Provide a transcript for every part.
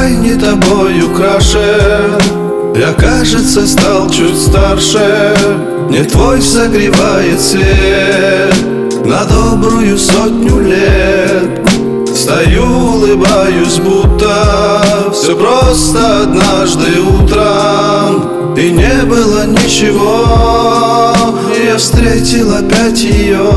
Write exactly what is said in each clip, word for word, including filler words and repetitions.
рай не тобой украшен, я, кажется, стал чуть старше. Не твой согревает свет на добрую сотню лет. Стою, улыбаюсь, будто все просто однажды утром, и не было ничего, и я встретил опять ее.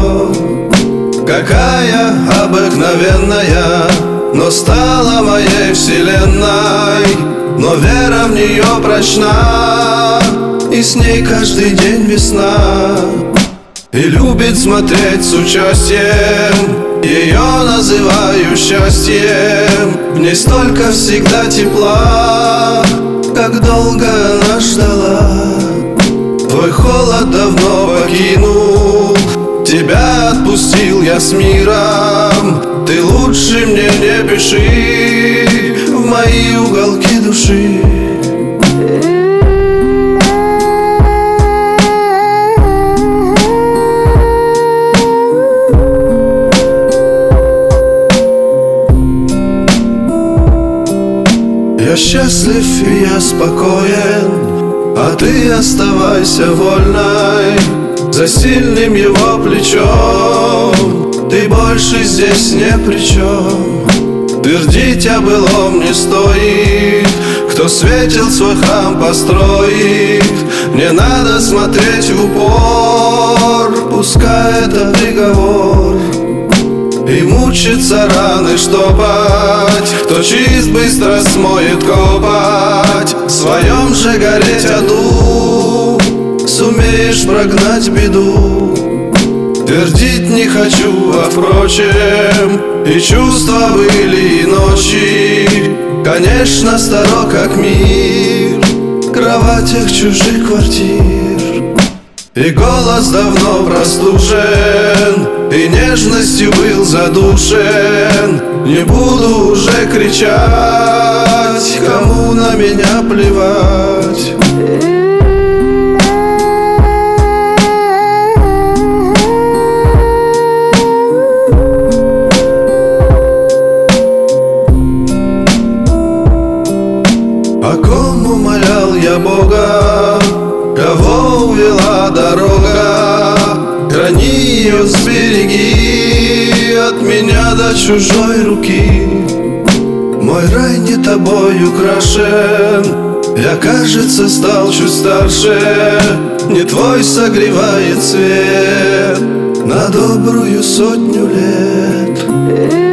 Какая обыкновенная, но стала моей вселенной. Но вера в нее прочна, и с ней каждый день весна. И любит смотреть с участием, ее называю счастьем. В ней столько всегда тепла, как долго она ждала. Твой холод давно покинул, тебя отпустил я с миром. Ты лучше мне не пиши в мои уголки души. Я счастлив и я спокоен, а ты оставайся вольной. За сильным его плечом ты больше здесь ни при чем. Твердить о былом не стоит, кто светил свой храм построит. Мне надо смотреть в упор, пускай это приговор. И мучиться раны штопать, кто чист быстро смоет копать. В своем же гореть аду сумеешь прогнать беду. Твердить не хочу, а впрочем, и чувства были, и ночи, конечно, старо как мир, в кроватях чужих квартир. И голос давно простужен, и нежностью был задушен. Не буду уже кричать, кому на меня плевать. О ком умолял я Бога, кого увела дорога. Храни ее, сбереги от меня до чужой руки. Мой рай не тобой украшен, я, кажется, стал чуть старше. Не твой согревает свет на добрую сотню лет.